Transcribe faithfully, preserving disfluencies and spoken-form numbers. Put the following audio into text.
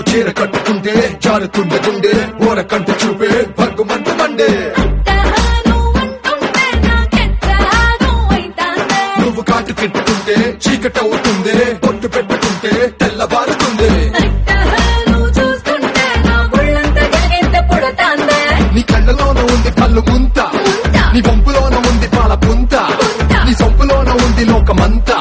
చీర కట్టుకుంటే జారుతుండే గుండె ఓర కంటి చూపే భగ్గుమంటు మండే నువ్వు కాటు కిట్టుకుంటే చీకటవుతుంది పొట్టు పెట్టుకుంటే తెల్లబారుతుంది నీ కళ్ళలోన ఉంది కళ్ళు ముంత నీ వంపులోన ఉంది పాల పుంత నీ సొంపులోన ఉంది లోకమంతా